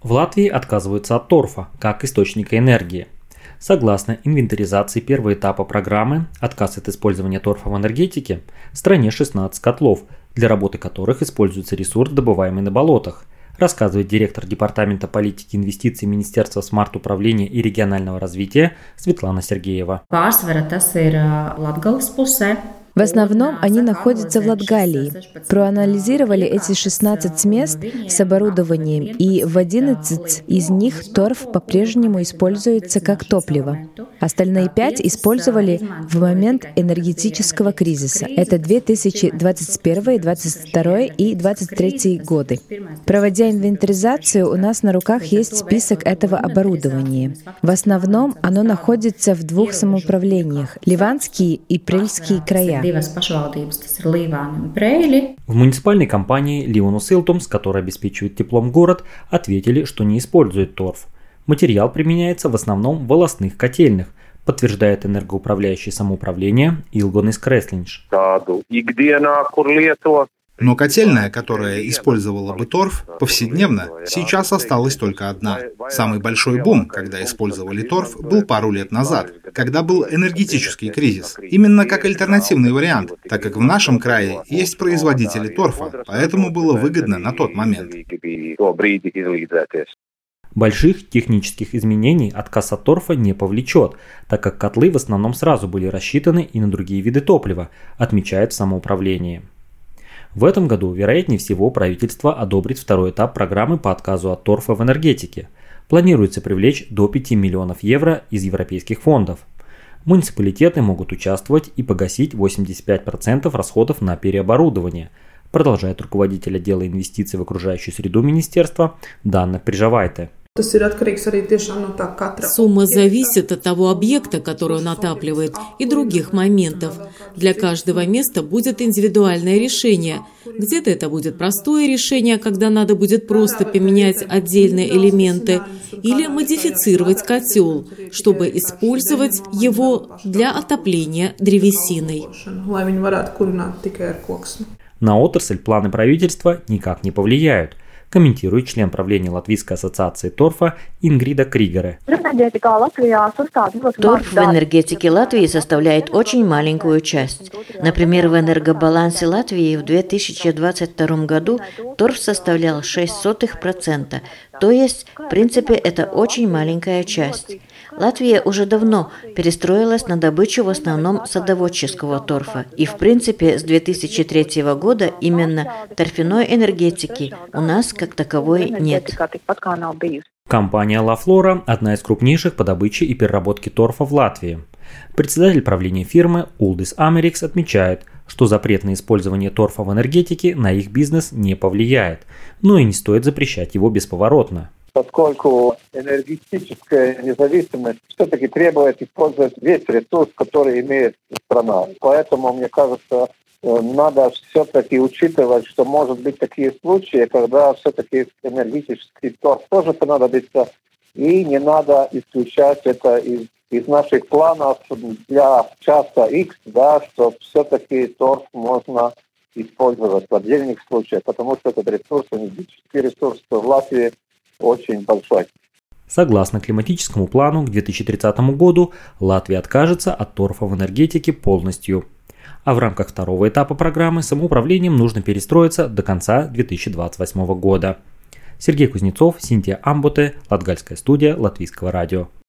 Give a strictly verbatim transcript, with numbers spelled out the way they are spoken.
В Латвии отказываются от торфа, как источника энергии. Согласно инвентаризации первого этапа программы «Отказ от использования торфа в энергетике», в стране шестнадцать котлов, для работы которых используется ресурс, добываемый на болотах, рассказывает директор Департамента политики и инвестиций Министерства смарт-управления и регионального развития Светлана Сергеева. В основном они находятся в Латгалии. Проанализировали эти шестнадцать мест с оборудованием, и в одиннадцати из них торф по-прежнему используется как топливо. Остальные пять использовали в момент энергетического кризиса. Это две тысячи двадцать первый, двадцать второй и двадцать третий годы. Проводя инвентаризацию, у нас на руках есть список этого оборудования. В основном оно находится в двух самоуправлениях – Ливанские и Прельские края. В муниципальной компании Ливану Силтумс, которая обеспечивает теплом город, ответили, что не используют торф. Материал применяется в основном в волосных котельных, подтверждает энергоуправляющее самоуправление Илгонис Креслинш. Но котельная, которая использовала бы торф, повседневно, сейчас осталась только одна. Самый большой бум, когда использовали торф, был пару лет назад, когда был энергетический кризис. Именно как альтернативный вариант, так как в нашем крае есть производители торфа, поэтому было выгодно на тот момент. Больших технических изменений отказ от торфа не повлечет, так как котлы в основном сразу были рассчитаны и на другие виды топлива, отмечает в самоуправлении. В этом году, вероятнее всего, правительство одобрит второй этап программы по отказу от торфа в энергетике. Планируется привлечь до пяти миллионов евро из европейских фондов. Муниципалитеты могут участвовать и погасить восемьдесят пять процентов расходов на переоборудование, продолжает руководитель отдела инвестиций в окружающую среду министерства Данна Прижавайте. Сумма зависит от того объекта, который он отапливает, и других моментов. Для каждого места будет индивидуальное решение. Где-то это будет простое решение, когда надо будет просто поменять отдельные элементы, или модифицировать котел, чтобы использовать его для отопления древесиной. На отрасль планы правительства никак не повлияют, комментирует член правления Латвийской ассоциации торфа Ингрида Кригере. Торф в энергетике Латвии составляет очень маленькую часть. Например, в энергобалансе Латвии в две тысячи двадцать втором году торф составлял шесть сотых процента, то есть, в принципе, это очень маленькая часть. Латвия уже давно перестроилась на добычу в основном садоводческого торфа. И, в принципе, с две тысячи третьего года именно торфяной энергетики у нас как таковой нет. Компания La Flora – одна из крупнейших по добыче и переработке торфа в Латвии. Председатель правления фирмы Улдис Америкс отмечает, что запрет на использование торфа в энергетике на их бизнес не повлияет, но и не стоит запрещать его бесповоротно. Поскольку энергетическая независимость все-таки требует использовать весь ресурс, который имеет страна. Поэтому, мне кажется, надо все-таки учитывать, что может быть такие случаи, когда все-таки энергетический торф тоже понадобится, и не надо исключать это из, из наших планов для часа X, да, что все-таки торф можно использовать в отдельных случаях, потому что этот ресурс, энергетический ресурс в Латвии очень большой. Согласно климатическому плану, к две тысячи тридцатому году Латвия откажется от торфа в энергетике полностью. А в рамках второго этапа программы самоуправлением нужно перестроиться до конца две тысячи двадцать восьмого года. Сергей Кузнецов, Синтия Амботе, Латгальская студия Латвийского радио.